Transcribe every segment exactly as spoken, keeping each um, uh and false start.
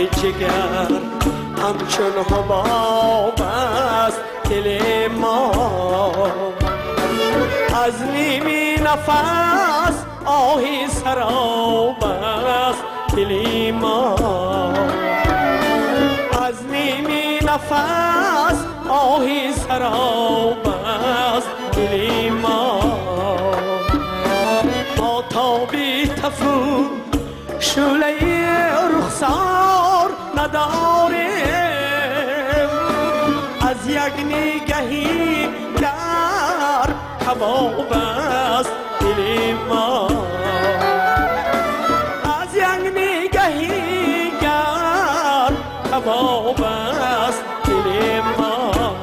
جگر همچون حباب است دل ما از نیمی نفس آهی سراب است دل ما از نیمی نفس آهی سراب است دل ما ما تابی تفو شعله رخسار نداریم از یک نگهی در کباب است دل ما از یک نگهی در کباب است دل ما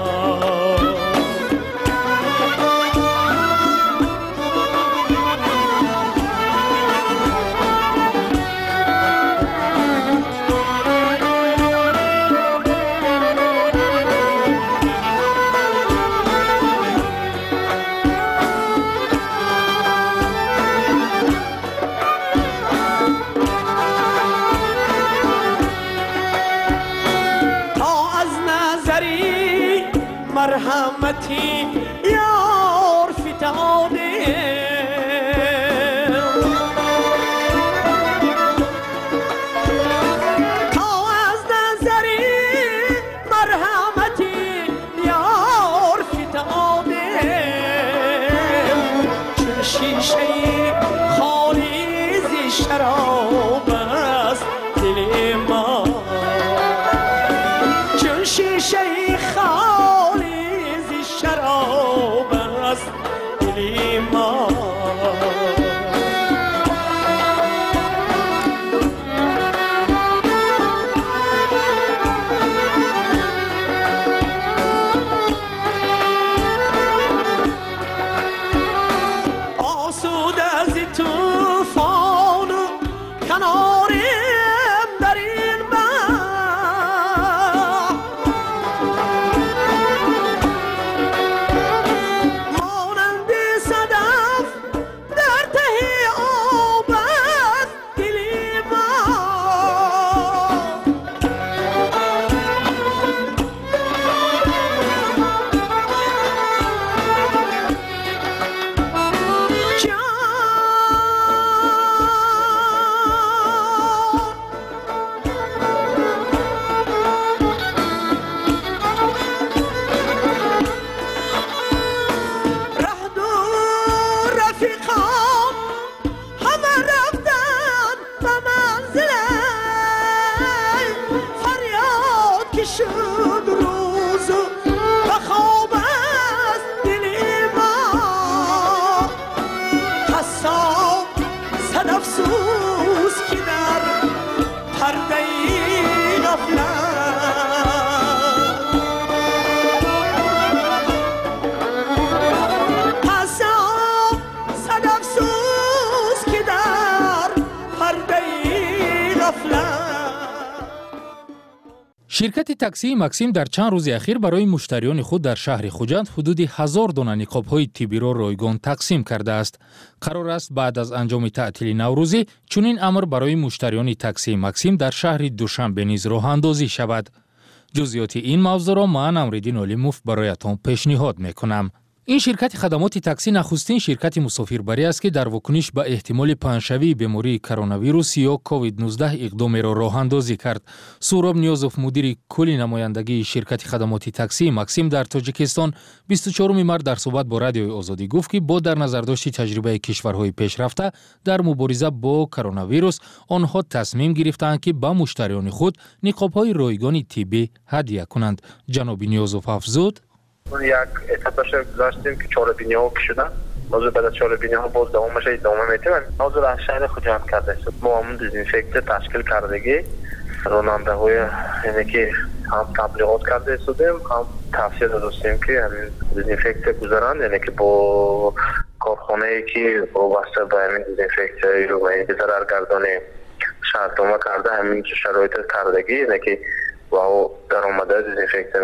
مرحمتی یار فتاده تا از نظری مرحمتی یار فتاده چون شیشه خالی ز شراب است دل ما چون شیشه خالی شراب است دل ما آسوده از طوفان کناریم در این شرکت تاکسی ماکسیم در چند روز اخیر برای مشتریان خود در شهر خوجند حدود هزار دانه نقاب‌های طبی را رایگان تقسیم کرده است. قرار است بعد از انجام تعطیل نوروزی چنین امر برای مشتریان تاکسی ماکسیم در شهر دوشنبه نیز راه اندازی شود. جزئیات این موضوع را من امرالدین علیموف برایتان پیشنهاد میکنم. این شرکت خدمات تاکسی نخستین شرکت مسافربری است که در واکنش به احتمال پنه‌شوی بیماری کرونا ویروس یا کووید نوزده اقدام را راه اندازی کرد. سهراب نیازوف مدیر کل نمایندگی شرکت خدمات تاکسی ماکسیم در تاجیکستان بیست و چهارم مارس در صحبت با رادیوی آزادی گفت که با در نظر داشت تجربه کشورهای پیشرفته در مبارزه با کرونا ویروس آنها تصمیم گرفتند که به مشتریان خود نقاب‌های رایگان طبی هدیه کنند. جناب نیازوف افزود: یک اتفاقش گذاشتیم که چهار بینی ها کشیدن. موضوع بعد از چهار بینی ها باز دوامش ادامه میتیم. موضوع از شهر خوجند کرده است. ما همون دیزینفکت تشکیل کردگی راننده های یعنی که هم تبلیغات کرده استودیم هم توصیه دادیم که همین دیزینفکت گذارن، یعنی که با کارخانه ای که وابسته به همین دیزینفکت رو به ضررگردانی شرطنامه کرده همین شرایط کردگی، یعنی که با درآمده دیزینفکت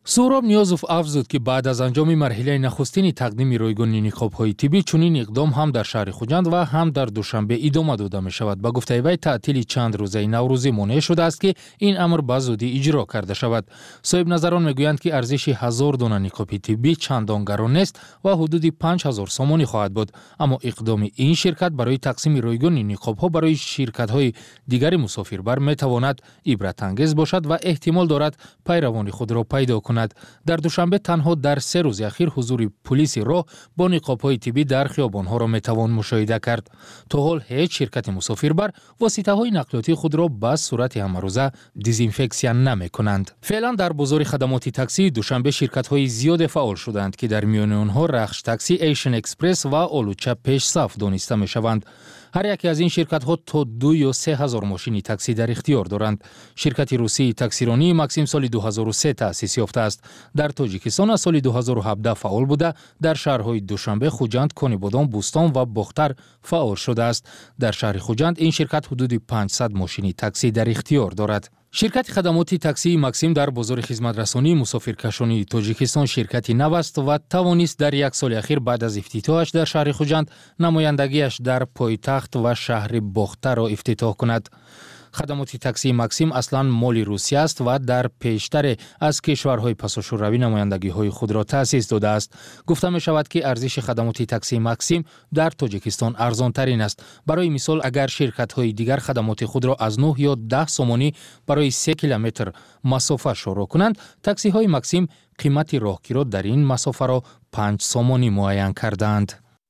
سهراب نیازوف افزود که بعد از انجام مرحله نخستین تقدیم رایگان نقاب‌های طبی چنین اقدام هم در شهر خوجند و هم در دوشنبه ادامه داده می شود. با گفته وی تعطیل چند روزه نوروزی مانع شده است که این امر به زودی اجرا کرده شود. صاحب نظران میگویند که ارزش هزار دانه نقاب طبی چندان گران نیست و حدود پنج هزار سومانی خواهد بود، اما اقدام این شرکت برای تقسیم رایگان نقاب‌ها برای شرکت‌های دیگر مسافربر میتواند عبرت انگیز باشد و احتمال دارد پیروان خود را پیدا کند. در دوشنبه تنها در سه روز اخیر حضور پلیس راه با نقاب‌های طبی در خیابان‌ها را میتوان مشاهده کرد. تا حال هیچ شرکت مسافربر واسطه‌های نقلیاتی خود را به صورت همروزه دیزینفکسیون نمی‌کنند. فعلا در بازار خدمات تاکسی دوشنبه شرکت‌های زیاد فعال شدند که در میان آنها رخش تاکسی، ایشن اکسپرس و آلوچه پیش صف دانسته می‌شوند. هر یکی از این شرکت‌ها تا دو یا سه هزار ماشین تاکسی در اختیار دارند. شرکت روسی تاکسیرانی ماکسیم سال دو هزار و سه تأسیس یافته است. در تاجیکستان از سال دو هزار و هفده فعال بوده. در شهرهای دوشنبه، خوجند، کانیبادان، بوستان و بختر فعال شده است. در شهر خوجند این شرکت حدود پانصد ماشین تاکسی در اختیار دارد. شرکت خدمات تاکسی ماکسیم در بازار خدمت رسانی مسافرکشانی تاجیکستان شرکتی نو است و توانست در یک سال اخیر بعد از افتتاحش در شهر خوجند نمایندگیش در پایتخت و شهر بختر را افتتاح کند. خدمات تاکسی ماکسیم اصلا مال روسیه است و در پیشتر از کشورهای پاساژوروی نمایندگی‌های خود را تأسیس داده است. گفته می شود که ارزش خدمات تاکسی ماکسیم در تاجیکستان ارزان ترین است. برای مثال اگر شرکت‌های دیگر خدمات خود را از نه یا ده سومانی برای سه کیلومتر مسافت شروع کنند، تاکسی‌های ماکسیم قیمت راهگیری در این مسافت را پنج سومانی معین کردند.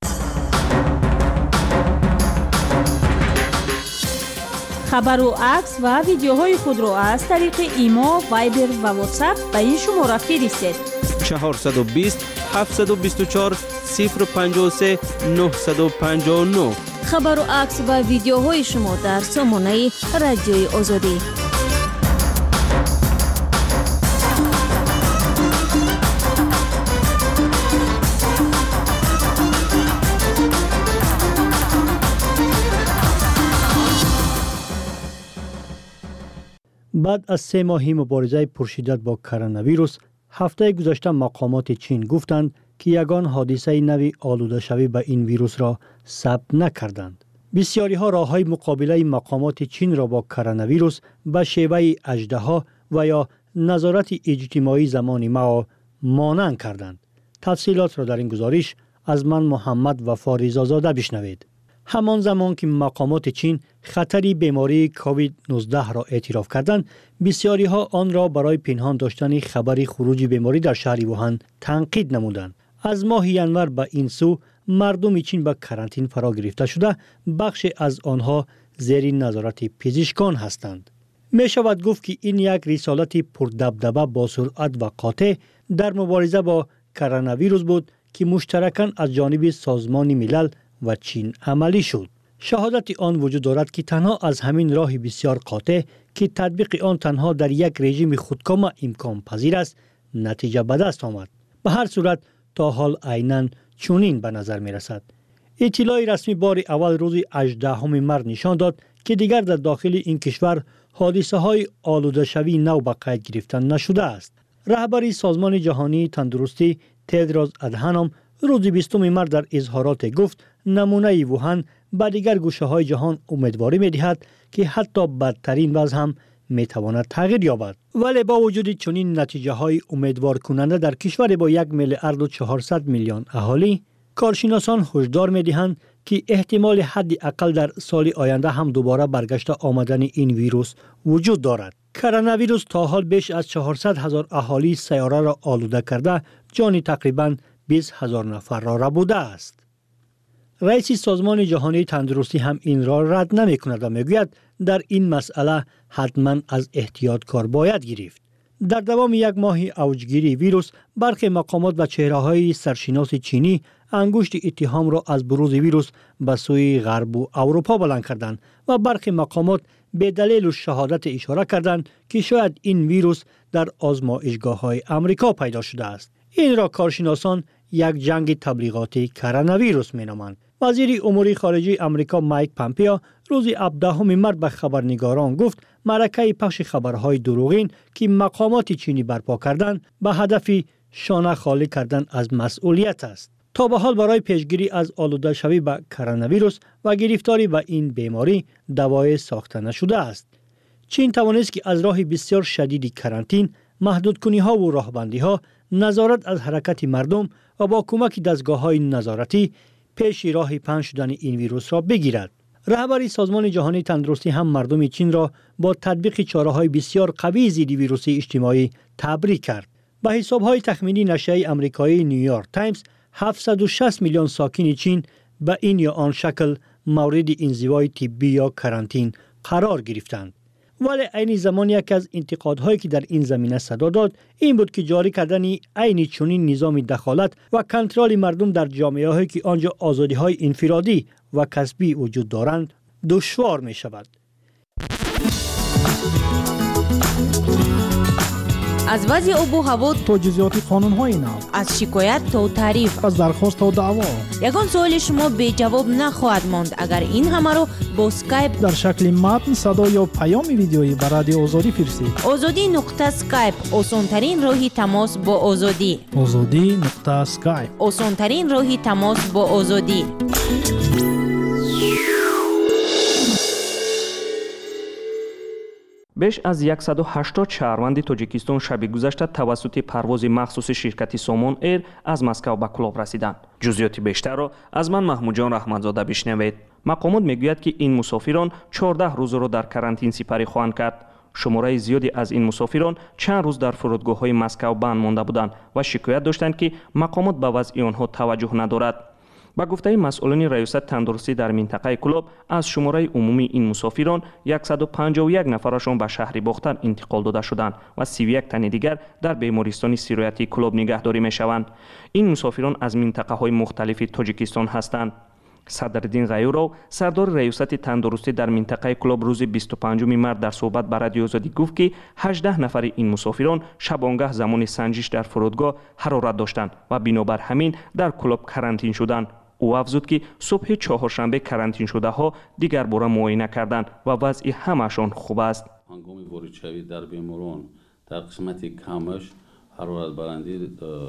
خبر و عکس و ویدیوهای خود را از طریق ایما، وایبر و واتساپ به این شماره فرستید. چهارصد و بیست هفتصد و بیست و چهار صفر پنجاه و سه نهصد و پنجاه و نه. خبر و عکس و ویدیوهای شما در سامانه رادیوی آزادی. بعد از سه ماهی مبارزه پرشدت با کرونا ویروس، هفته گذشته مقامات چین گفتند که یگان حادثه نوی آلوده شوی به این ویروس را ثبت نکردند. بسیاری ها راه های مقابله مقامات چین را با کرونا ویروس به شیوه اژدها و یا نظارت اجتماعی زمانی ما مانع کردند. تفصیلات را در این گزارش از من محمد وفا رضازاده بشنوید. همان زمان که مقامات چین خطری بیماری کووید نوزده را اعتراف کردند، بسیاری ها آن را برای پنهان داشتن خبر خروج بیماری در شهر ووهان تنقید نمودند. از ماه ینور به این سو مردم چین به کرانتین فرا گرفته شده، بخش از آنها زیر نظارت پزشکان هستند. می شود گفت که این یک رسالت پردبدبه با سرعت و قاطع در مبارزه با کرونا ویروس بود که مشترکاً از جانب سازمان ملل و چین عملی شد. شهادت آن وجود دارد که تنها از همین راه بسیار قاطع که تطبیق آن تنها در یک رژیم خودکام امکان پذیر است نتیجه به دست آمد. به هر صورت تا حال عیناً چنین به نظر می رسد. اطلاع رسمی بار اول روز هجدهم مارس نشان داد که دیگر در داخل این کشور حادثه های آلوده شوی نو به قید گرفتن نشده است. رهبر سازمان جهانی تندرستی تدروس ادهانوم روز بیستم مارس در اظهارات گفت نمونه ووهان به دیگر گوشه های جهان امیدواری می دهد که حتی بدترین وضع هم می تواند تغییر یابد. ولی با وجود چنین نتیجه های امیدوار کننده در کشور با یک میلیارد و چهارصد میلیون اهالی، کارشناسان هشدار می دهند که احتمال حداقل در سال آینده هم دوباره برگشت آمدن این ویروس وجود دارد. کرونا ویروس تا حال بیش از چهارصد هزار اهالی سیاره را آلوده کرده، جان تقریباً بیست هزار نفر را ربوده است. رئیس سازمان جهانی تندرستی هم این را رد نمی کند و می گوید در این مسئله حتما از احتیاط کار باید گرفت. در دوام یک ماه اوجگیری ویروس، برخی مقامات و چهره‌های سرشناس چینی انگشت اتهام را از بروز ویروس به سوی غرب و اروپا بلند کردند و برخی مقامات به دلیل شهادت اشاره کردند که شاید این ویروس در آزمایشگاه‌های آمریکا پیدا شده است. این را کارشناسان یک جنگ تبلیغاتی کرونا ویروس می‌نامند و وزیر امور خارجه آمریکا مایک پامپیو روز هفدهم مارس به خبرنگاران گفت معرکه پخش خبرهای دروغین که مقامات چینی برپا کردند به هدف شانه خالی کردن از مسئولیت است. تا به حال برای پیشگیری از آلوده شوی به کرونا ویروس و گرفتاری به این بیماری دوای ساخته نشده است. چین توانست که از راه بسیار شدید کرانتین، محدودکنی ها و راهبندی ها، نظارت از حرکت مردم و با کمک دستگاه های نظارتی پیش راه پنج شدن این ویروس را بگیرد. رهبر سازمان جهانی تندرستی هم مردم چین را با تطبیق چاره‌های بسیار قوی ضد ویروس اجتماعی تبریک کرد. به حساب‌های تخمینی نشریه آمریکایی نیویورک تایمز، هفتصد و شصت میلیون ساکن چین به این یا آن شکل مورد انزوای طبی یا کرانتین قرار گرفتند. ولی عین زمان یک از انتقادهایی که در این زمینه صدا داد این بود که جاری کردن عین چنین نظام دخالت و کنترل مردم در جامعه‌هایی که آنجا آزادی‌های انفرادی و کسبی وجود دارند دشوار می شود. از وضع آب و هوا تا جزئیات قانون‌های نو، از شکایت تا تعریف، از درخواست تا دعوا، یگان سوال شما به جواب نخواهد ماند اگر این همه رو با اسکایپ در شکل متن، صدا یا پیام ویدیویی به رادیو آزادی فرستید. آزادی نقطه اسکایپ، آسان‌ترین راه تماس با آزادی. آزادی نقطه اسکایپ، آسان‌ترین راه تماس با آزادی. بیش از صد و هشتاد شهروند تاجیکستان شب گذشته توسط پرواز مخصوص شرکت سامان ایر از مسکو به کلاب رسیدند. جزئیات بیشتر را از من محمود جان رحمتزاده بشنوید. مقامات میگوید که این مسافران چهارده روز را در کرانتین سپری خواهند کرد. شماره زیادی از این مسافران چند روز در فرودگاه‌های مسکو بند مانده بودند و شکایت داشتند که مقامات به وضع آنها توجه ندارد. با گفته مسئولان ریاست تندرستی در منطقه کلاب، از شماره عمومی این مسافران صد و پنجاه و یک نفرشان به شهر باختر انتقال داده شدند و سی و یک تن دیگر در بیمارستان سرایتی کلاب نگهداری می شوند. این مسافران از منطقه های مختلف تاجیکستان هستند. صدرالدین غیورو، سردار ریاست تندرستی در منطقه کلاب، روز بیست و پنجم مارس در صحبت با رادیو آزادی گفت که هجده نفر این مسافران شبانگاه زمان سنجش در فرودگاه حرارت داشتند و بنابر همین در کلاب کرانتین شدند. او افزود که صبح چهارشنبه کرانتین شده ها دیگر باره معاینه کردند و وضع همشان خوب است. هنگام وارد شوی در بیماران در قسمت کمش حرارت برنده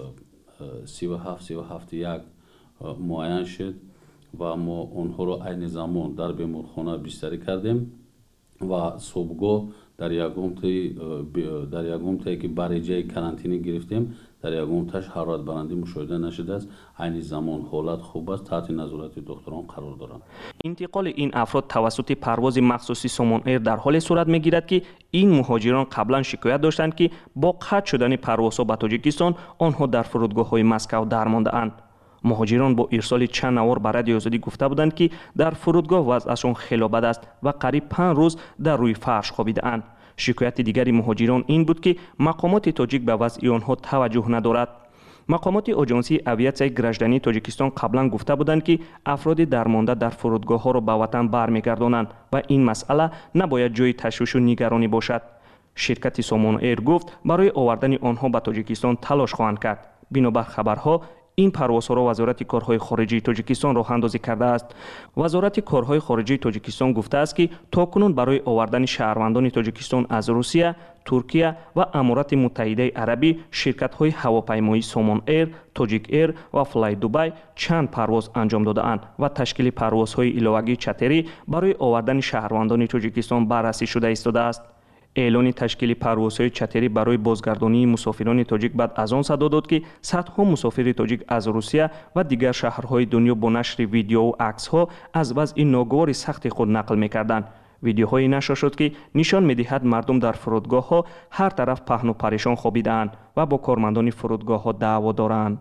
سی و هفت سی و هفت یک معاین شد و ما آنها را عین زمان در بیمارخانه بستری کردیم و صبحگاه در یکم تایی در یکم تایی که برای کرانتینی گرفتیم در یکم تاش حرارت برنده مشاهده نشده است. عین زمان حالت خوب است، تحت نظارت دکتران قرار دارند. انتقال این افراد توسط پرواز مخصوصی سامان ایر در حال صورت میگیرد که این مهاجران قبلا شکایت داشتند که با قطع شدن پروازها به تاجیکستان آنها در فرودگاه‌های مسکو درمانده اند. مهاجران با ارسال چند نوار به رادیو آزادی گفته بودند که در فرودگاه وضعشان خیلی بد است و قریب پنج روز در روی فرش خوابیده اند. شکایت دیگری مهاجران این بود که مقامات تاجیک به وضع آنها توجه ندارد. مقامات آژانسی اویاسیای گراجدانی تاجیکستان قبلا گفته بودند که افراد درمانده در فرودگاه ها را به وطن برمیگردانند و این مسئله نباید جای تشویش و نگرانی باشد. شرکت سامان ایر گفت برای آوردن آنها به تاجیکستان تلاش خواهند کرد. بنابر خبرها این پروازها را وزارت کارهای خارجه تاجیکستان راه اندازی کرده است. وزارت کارهای خارجه تاجیکستان گفته است که تاکنون برای آوردن شهروندان تاجیکستان از روسیه، ترکیه و امارات متحده عربی شرکت‌های هواپیمایی سامان ایر، تاجیک ایر و فلای دوبای چند پرواز انجام داده اند و تشکیل پروازهای علاوگی چتری برای آوردن شهروندان تاجیکستان بررسی شده ایستاده است. اعلان تشکیل پروازهای چتری برای بازگردانی مسافران تاجیک بعد از آن صدا داد که صدها مسافر تاجیک از روسیه و دیگر شهرهای دنیا با نشر ویدیو و عکس‌ها از وضع ناگوار سخت خود نقل می‌کردند. ویدیوهای نشر شد که نشان می‌دهد مردم در فرودگاه‌ها هر طرف پهن و پریشان خوابیده‌اند و با کارمندان فرودگاه‌ها دعوا دارند.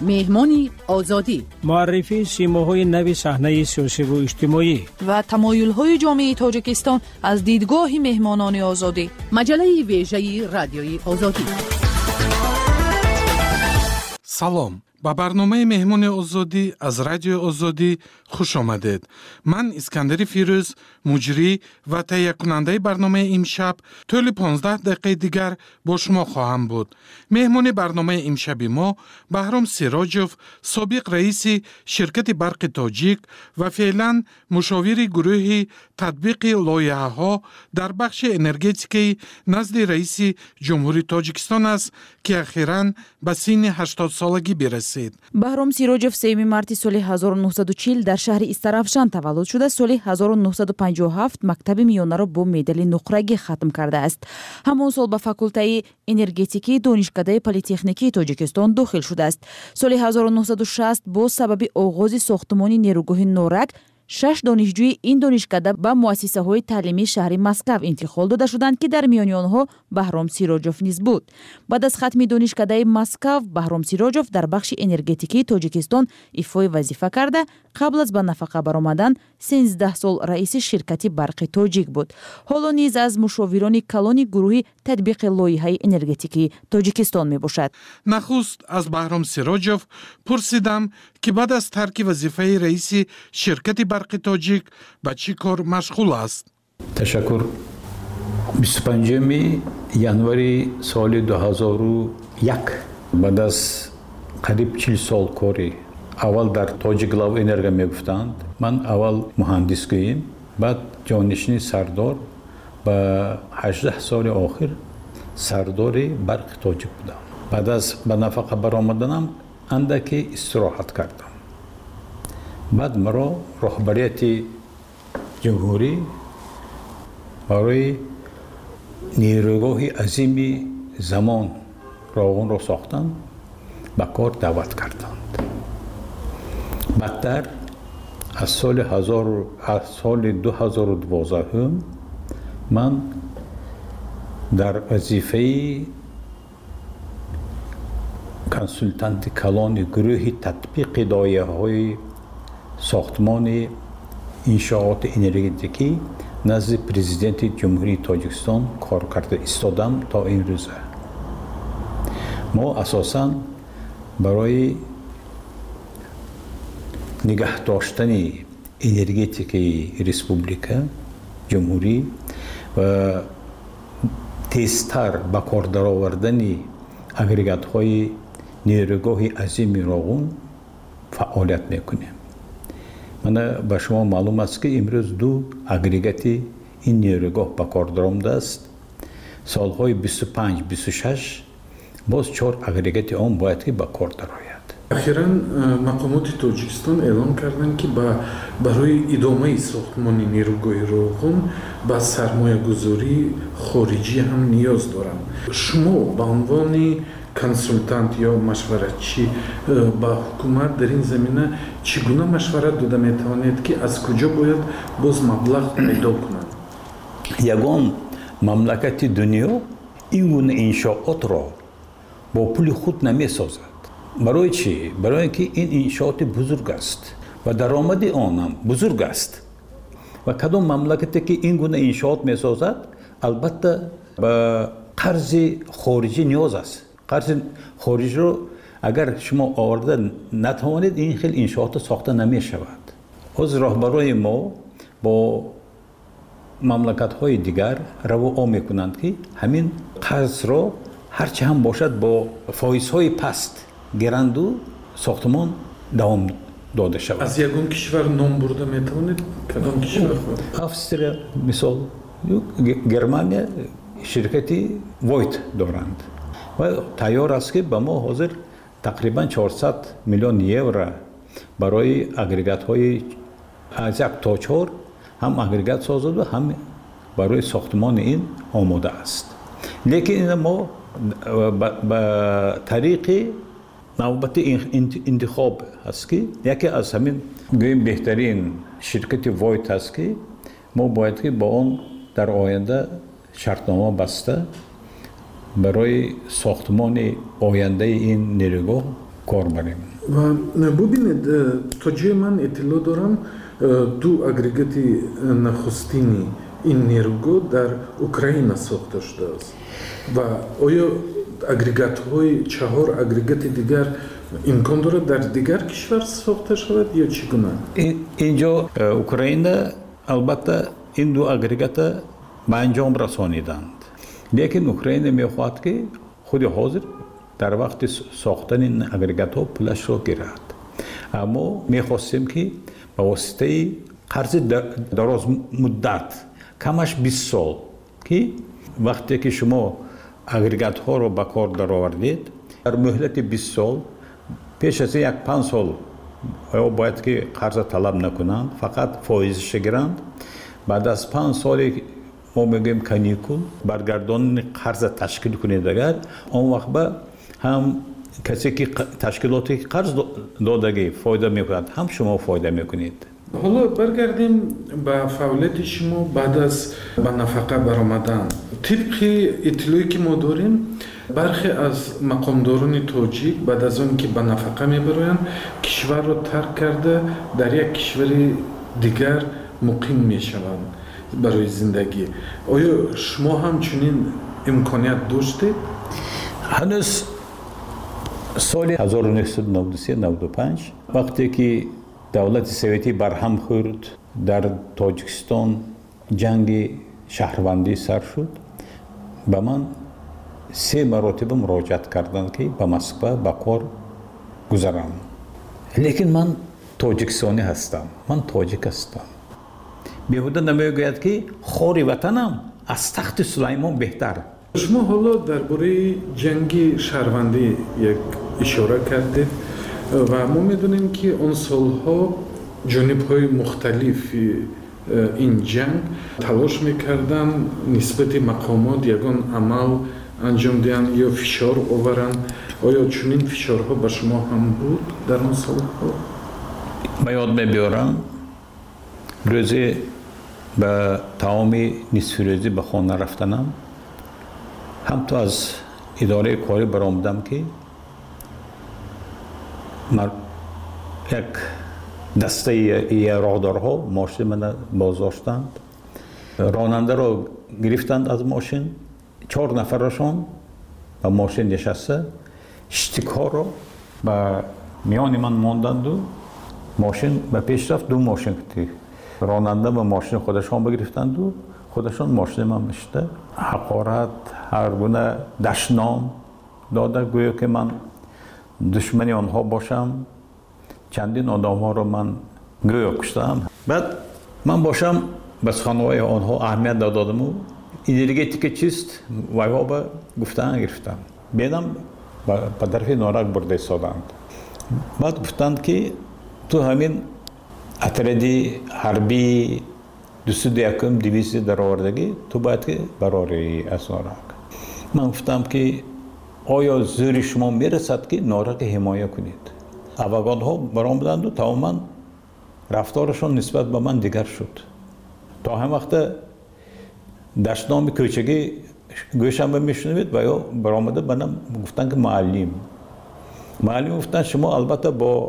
مهمان آزادی، معرفی سیماهای نوی صحنه سیاسی و اجتماعی و تمایل‌های جامعه تاجیکستان از دیدگاه مهمانان آزادی. مجله ویژه رادیوی آزادی. سلام، با برنامه مهمان آزادی از رادیو آزادی خوش آمدید. من اسکندر فیروز، مجری و تهیه کننده برنامه امشب، طول پانزده دقیقه دیگر با شما خواهم بود. مهمان برنامه امشب ما بهرام سیراجوف، سابق رئیس شرکت برق تاجیک و فعلا مشاور گروه تطبیق لایحه‌ها در بخش انرژتیکی نزد رئیس جمهوری تاجیکستان است که اخیراً به سن هشتاد سالگی برسید. بهرام سیراجوف سوم марти соли ҳазору нуҳсаду чил дар шаҳри Истарафшан таваллуд шуда, соли ҳазору нуҳсаду панҷоҳу ҳафт мактаби миёнаро бо медали нуқрагӣ хатм кардааст. ҳамон сол ба факултаи энергетикии донишкадаи политехникии Тоҷикистон дохил шудааст. соли ҳазору нуҳсаду шаст бо сабаби оғози сохтмони нерӯгоҳи норак шаш донишҷӯи ин донишкада ба муассисаҳои таълимии шаҳри Москав интиқол дода шуданд ки дар миёни онҳо Баҳром Сироҷов низ буд. баъд аз хатми донишкадаи Москав, Баҳром Сироҷов дар бахши энергетикии Тоҷикистон ифои вазифа карда, қабл аз ба нафақа баромадан сенздаҳ сол раиси ширкати барқи Тоҷик буд. ҳоло низ аз мушовирони калони гурӯҳи татбиқи лоиҳаи энергетикии Тоҷикистон мебошад. нахуст аз Баҳром Сироҷов пурсидам ки баъд аз тарки вазифаи раиси ширкати барқи Тоҷик ба чӣ кор машғул аст? ташаккур. бисту панҷуми январи соли дуҳазору як баъд аз қариб чил сол кори аввал дар Тоҷиклав энерго мегуфтанд, ман аввал муҳандисгӯем, баъд ҷонишини сардор, ба ҳаждаҳ соли охир сардори барқи Тоҷик будам. баъд аз ба нафақа баромаданам андаке истироҳат кардам. баъд маро роҳбарияти ҷумҳурӣ барои нерӯгоҳи азими замон роғунро сохтанд, ба кор даъват карданд. баъдтар аз соли соли дуҳазору дувоздаҳум ман дар вазифаи консултанти калони гурӯҳи татбиқи лоиҳаҳои сохтмони иншооти энергетикӣ назди президенти ҷумҳурии Тоҷикистон кор карда истодам то имрӯза. мо асосан барои нигоҳ доштани энергетикаи республика ҷумҳурӣ ва тезтар ба кор даровардани агрегатҳои нерӯгоҳи азими роғун фаъолият мекунем. мана ба шумо маълум аст ки имрӯз ду агрегати ин нерӯгоҳ ба кор даромадааст. солҳои бисту панҷ бисту шаш боз чор агрегати он бояд ки ба кор дарояд. ахиран мақомоти Тоҷикистон эълон карданд ки барои идомаи сохтмони нерӯгоҳи роғун ба сармоягузории хориҷӣ ҳам ниёз доранд. шумо ба унвони консултант ё машваратчӣ ба ҳукумат дар ин замина чӣ гуна машварат дода метавонед ки аз куҷо бояд боз маблағ пайдо кунанд? ягон мамлакати дунё ин гуна иншоотро бо пули худ намесозад. барои чӣ? барое ки ин иншооти бузург аст ва даромади он ҳам бузург аст. ва кадом мамлакате ки ин гуна иншоот месозад, албатта ба қарзи хориҷӣ ниёз аст. қарзи хориҷиро агар шумо оварда натавонед, ин хел иншоото сохта намешавад. ҳозир роҳбарои мо бо мамлакатҳои дигар равоо мекунанд ки ҳамин қарзро ҳарчи ҳам бошад бо фоизҳои паст гиранду сохтмон давом дода шавад. аз ягон кишвар ном бурда метавонед? кадом кишвар? австрия мисол, германия ширкати войт доранд ва тайёр аст ки ба мо ҳозир тақрибан чорсад миллион евро барои агрегатҳои аз як то чор ҳам агрегат созад ва ҳам барои сохтмони ин омода аст. лекин ина мо ба тариқи навбати интихоб ҳаст ки яке аз ҳамин гӯем беҳтарин ширкати войт ҳаст ки мо бояд ки бо он дар оянда шартнома баста барои сохтмони ояндаи ин нерӯгоҳ کار بریم. و ببینید تا جای من اطلاع دارم دو اگریگات نخستینی این نیروگاه در اوکراین ساخته شده است و آیا اگریگات های چهار اگریگات دیگر امکان دارد در دیگر کشور ساخته شود یا چگونه؟ اینجا اوکراین البته این دو اگریگات به انجام رسانیدند، لیکن اوکراین میخواهد که خود حاضر در وقت ساختن این اگریگات ها پولش را گیرد. اما میخواستیم که به واسطه قرض دراز مدت کمش بیست سال که وقتی که شما اگریگات ها رو به کار در آوردید در مهلت بیست سال پیش از یک پنج سال باید که قرض طلب نکنند، فقط فایزش گیرند. بعد از پنج سال ما میگیم کانیکول برگردان قرض تشکیل کنید، اگر اون وقت به هم کسی که تشکیلاتی قرض دادگی فایده میکند هم شما فایده میکنید. حالا برگردیم به فعالیت شما بعد از به نفقه برآمدن. طبق اطلاعی که ما داریم برخی از مقامداران تاجیک بعد از اون که به نفقه میبرند کشور را ترک کرده در یک کشور دیگر مقیم میشوند برای زندگی. آیا شما هم چنین امکانیت داشتید؟ هنوز سال هزار و نهصد و نود و سه نود و پنج وقتی که دولت سوویتی برهم خورد در تاجیکستان جنگ شهروندی سر شد، به من سه مراتب مراجعت کردند که به مسکو به کار گذرم. لیکن من تاجیکستانی هستم، من تاجیک هستم. بیهوده نمیگوید که خاری وطنم از تخت سلیمان بهتر. شما حالا درباره جنگ شهروندی یک اشاره کردید و ما میدونیم که اون سالها جانب‌های مختلف این جنگ تلاش میکردن نسبت مقامات یگان عمل انجام دهند یا فشار آورند. آیا چنین فشارها به شما هم بود در اون سالها؟ به یاد میبیارم روزی به تمام نصف روزی به خانه رفتنم، هم تو از اداره کاری برآمدم که من یک دسته ی راهدارها ماشین من بازداشتند، راننده را گرفتند از ماشین، چهار نفرشان به ماشین نشسته شتیک‌ها را به میان من ماندند و ماشین به پیش رفت. دو ماشین که راننده به ماشین خودشان بگرفتند و خودشان ماشین من میشته حقارت هر گونه دشنام داده، گویا که من دشمنی آنها باشم. چندین آدم ها رو من گویا کشتم. بعد من باشم بس خانواده آنها اهمیت دادم و انرژیتیک چیست وایها به گفتن گرفتم. بیدم به طرف نارک برده ایستادند. بعد گفتند که تو همین اتردی حربی دوست یکم دویست در آوردگی تو باید که براری از نارک. من گفتم که آیا زور شما میرسد که نارک حمایه کنید؟ افغان ها برآمدند و تماما رفتارشان نسبت به من دیگر شد. تا هم وقت دشنام کوچگی گوشم به میشنوید و یا برآمده بنام گفتن که معلم معلم گفتن شما البته با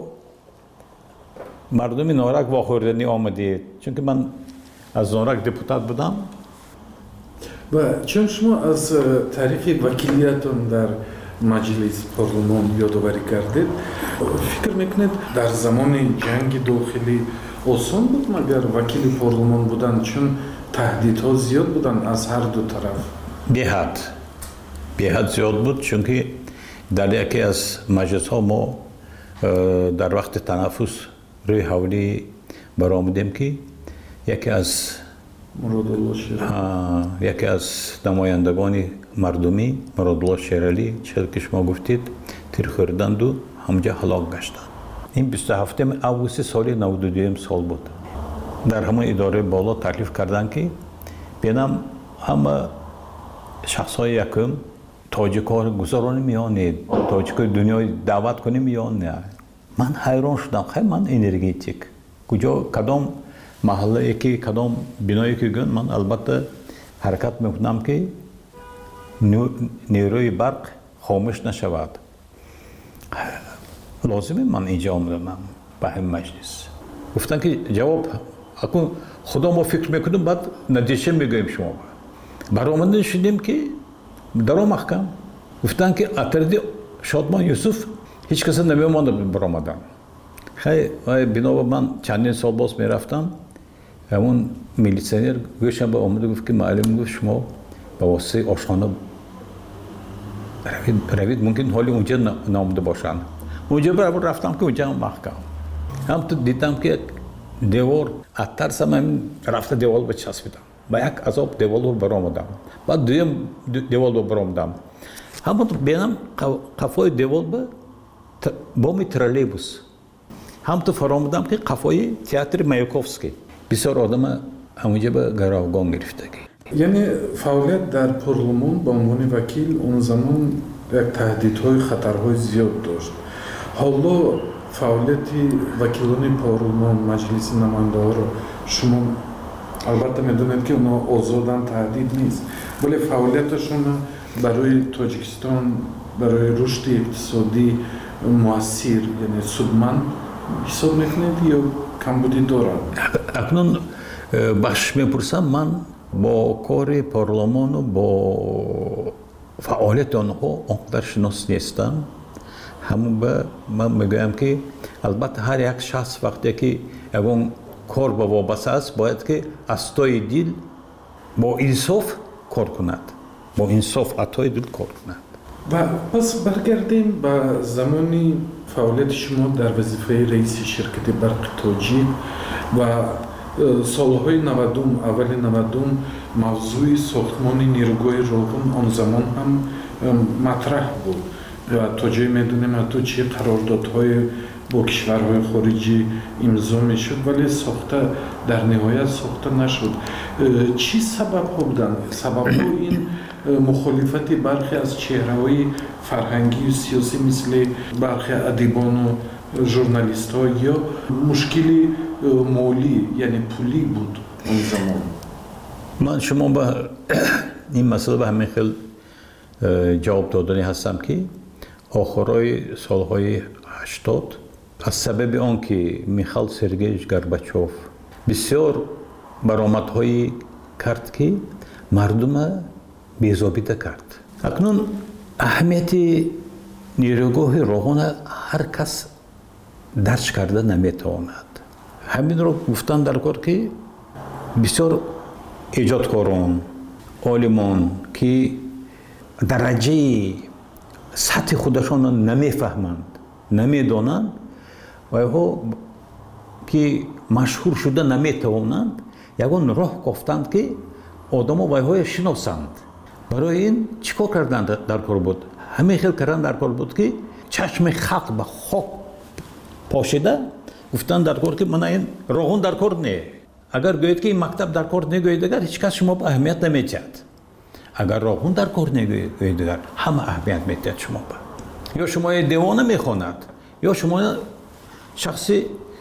مردم نارک واخوردنی آمدید، چون که من از نارک دپوتات بودم. و چون شما از تاریخ وکیلیتون در مجلس پارلمان یادآوری کردید، فکر میکنید در زمان جنگ داخلی آسان بود مگر وکیل پارلمان بودن، چون تهدیدها زیاد بودن از هر دو طرف؟ بی‌حد بی‌حد زیاد بود، چون که در یکی از مجلس ها ما در وقت تنفس روی حولی برآمدیم که یکی از یکی از نمایندگان مردمی مرادالله شیرالی چیزی که شما گفتید تیر خوردند و همونجا هلاک گشتند. این بیست و هفتم آگوست سال نود و دو سال بود. در همون اداره بالا تکلیف کردند که بینم همه شخصای یکم تاجیک‌ها گذرانی میانید، تاجیک‌های دنیای دعوت کنیم یا نه. من حیران شدم، خیلی من انرژیتیک کجا کدام محله یکی کدام بنایی که گن من البته حرکت میکنم که نیروی برق خاموش نشود. لازمه من اینجا آمدم به همین مجلس. گفتن که جواب اکنون خدا ما فکر میکنیم بعد نتیجه میگویم شما. برآمدن شدیم که در محکم گفتن که اطرد شادمان یوسف هیچ کس نمی‌مانده برآمدن. خیلی بنا به من چندین سال باز میرفتم همون میلیسیونر گوشم به آمده گفت که معلم گفت شما با واسه آشخانه روید, روید ممکن حالی اونجا نامده باشن. اونجا برابر رفتم که اونجا هم محکم هم تو دیدم که دیوار اترسم هم رفته دیوار به چسبیدم با یک عذاب دیوار رو برآمدم بعد دویم دیوار رو برآمدم همون بینم قفای دیوار به بامی ترالیبوس هم تو فرامدم که قفای تئاتر مایاکوفسکی بسیار آدم همونجا به گروگان گرفتگی. یعنی فعالیت در پارلمان به عنوان وکیل اون زمان یک تهدیدهای خطرهای زیاد داشت. حالا فعالیت وکیلان پارلمان مجلس نماینده ها رو شما البته میدونید که اونا آزادن تهدید نیست ولی فعالیتشون برای تاجیکستان برای رشد اقتصادی مؤثر یعنی سودمند حساب میکنید یا کمبودی دارن؟ اکنون بخش میپرسم من با کار پارلمان و با فعالیت آنها آنقدر شناس نیستم. همون به من میگویم که البته هر یک شخص وقتی که اون کار با وابسته است باید که از توی دل با انصاف کار کند با انصاف عطای دل کار کند. و پس برگردیم به زمانی فعالیت شما در وظیفه رئیس شرکت برق تاجیک و سالهای نودم اول نودم موضوع ساختمان نیروگاه روغن آن زمان هم مطرح بود و تا جایی میدونیم حتی چه قراردادهای با کشورهای خارجی امضا میشد ولی ساخته در نهایت ساخته نشد. چی سبب بودن؟ سبب این مخالفت برخی از چهره‌های فرهنگی و سیاسی مثل برخی ادیبان و ژورنالیست ها یا مشکلی مالی یعنی پولی بود اون زمان؟ من شما به این مسئله به همین خیلی جواب دادنی هستم که آخرای سالهای هشتاد از سبب آن که میخائیل سرگییویچ گورباچوف بسیار برآمدهایی کرد که مردم بی‌ضابطه کرد. اکنون اهمیت نیروگاه روغن هر کس درک کرده نمیتواند. همین رو گفتن در کار که بسیار ایجادکاران عالمان که درجه سطح خودشان نمیفهمند نمیدانند و ها که مشهور شده نمیتوانند یگان راه گفتند که آدم ها های شناسند. برای این چیکار کردند در کار بود؟ همه خیلی کردن در کار بود که چشم خلق به خاک پاشیده گفتن در کار که من این روغن در کار نه. اگر گوید که این مکتب در کار نگوید دیگر هیچ کس شما به اهمیت نمیدهد. اگر روغن در کار نگوید دیگر همه اهمیت میدهد شما با. یا شما دیوانه میخواند یا شما شخصی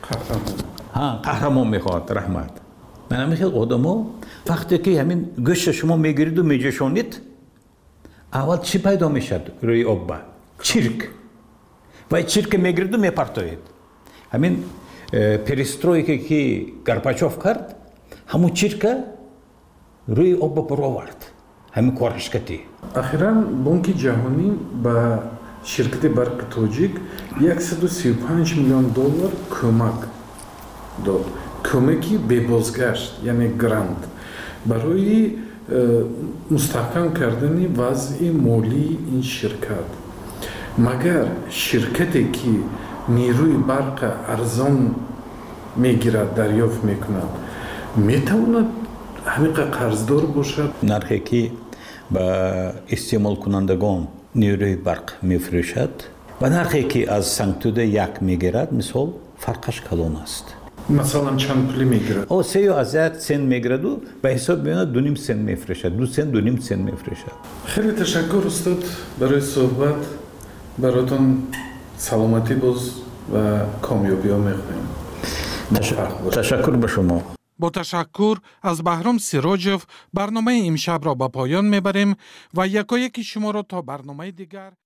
ها قهرمان میخواد رحمت. من همین خیلی آدما وقتی که همین گوشت شما میگیرید و میجوشانید اول چی پیدا میشد روی آب؟ چرک. و چرک میگیرید و میپرتوید. همین پریسترویکی که گورباچوف کرد همون چرک روی آب برو آورد. همین کارش کردی. اخیراً بانک جهانی با شرکت برق تاجیک صد و سی و پنج میلیون دلار کمک داد. کمکی به بازگشت یعنی گراند برای مستحکم کردن وضع مالی این شرکت. مگر شرکتی که نیروی برق ارزان میگیرد دریافت میکند میتواند همین قرضدار باشد؟ نرخی که با استعمال کنندگان نیروی برق میفروشد و نرخی که از سنگتوده یک میگیرد مثال فرقش کلان است. مثلا چند پولی میگیرد؟ او سه از یک سن میگیرد و به حساب میاد دو نیم سن میفروشد. دو سن دو نیم سن میفروشد. خیلی تشکر استاد برای صحبت. براتون سلامتی باز و کامیابی ها میخوایم. تشکر به شما. با تشکر از بهرام سیراجوف برنامه امشب را به پایان میبریم و یکایک شما را تا برنامه دیگر